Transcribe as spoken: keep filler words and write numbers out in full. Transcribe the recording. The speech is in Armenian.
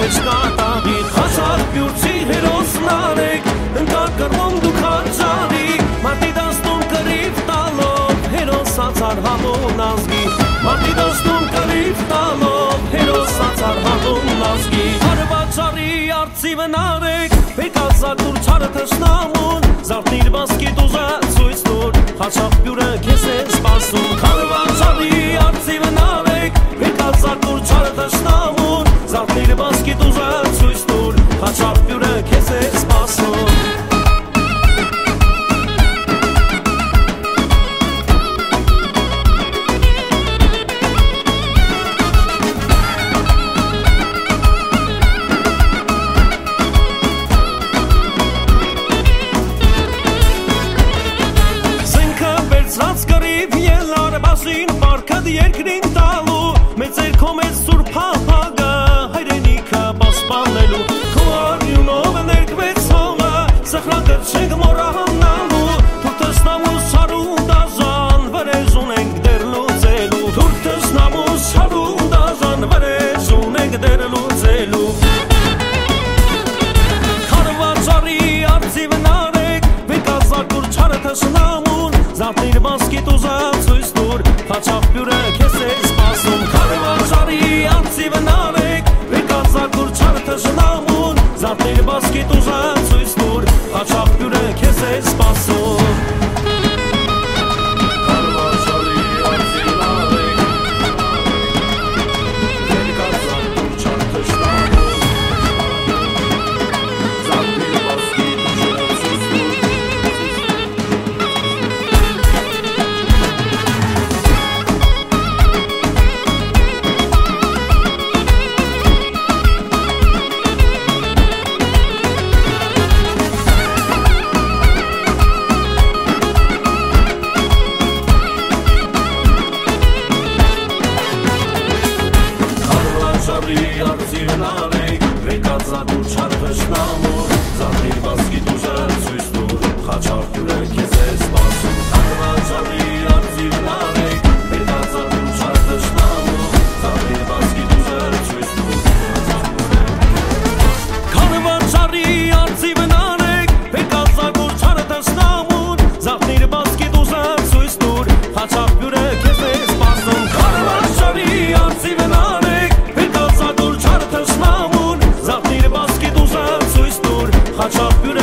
թե չկատաղի Խաչար պյուրցի հերոսն արեք ընկար կրվում դուք հաճարի Մարտի դաստում կրիվ տալով հերոսացար հատուն ազգի Մարտի դաստում կրիվ տալով հերոսացար հատուն ազգի Հարվածարի արծիվն արեք Բեկազակուր չարը թշնամուն Զարդնիր բասկի դուզա ցույց տուր Խաչապ պյուրը քեզ է սպասում Հարվածարի արծիվն արեք Բեկազակուր չարը թշնամուն Զարդնիր բասկի դուզա ցույց տուր Խաչապ պյուրը քեզ է սպասում Պարքդ երկրին տալու մեծ երկում ես սուր պապագը հայրենիքը պասպանելու քո արյունով ներկվեց հողը սխրակը չենք մոռանալու թուր տեսնամուս հարու դազան վրեզ ունենք դեր լուծելու թուր տեսնամուս հարու դազան վրեզ ունենք դեր լուծելու Խարվածարի արծիվն արեք բեկազակուր չարը թշնամուն Զարդնիր բասկի դուզա ցույց տուր Խաչապ պյուրը քեզ է սպասում Խարվածարի արծիվն արեք Բեկազակուր չարը թշնամուն Զարդնիր բասկի դուզա ցույց տուր Խաչապ պյուրը քեզ է սպասում Արծիվն արեք, բեկազակուր չար թշնամուն Զարդնիր բասկի դուզը ցույց տուր Խաչապ պյուրը քեզ է սպասում Խարվածարի արծիվն արեք, բեկազակուր չար թշնամուն Զարդնիր բասկի դուզը ցույց տուր Խարվածարի արծիվն արեք, բեկազակուր չար թշնամուն Զարդնիր բասկի դուզը ցույց տուր Խաչապ պյուրը քեզ է սպասում Խարվածարի արծիվն արեք Խաչապ պյուրը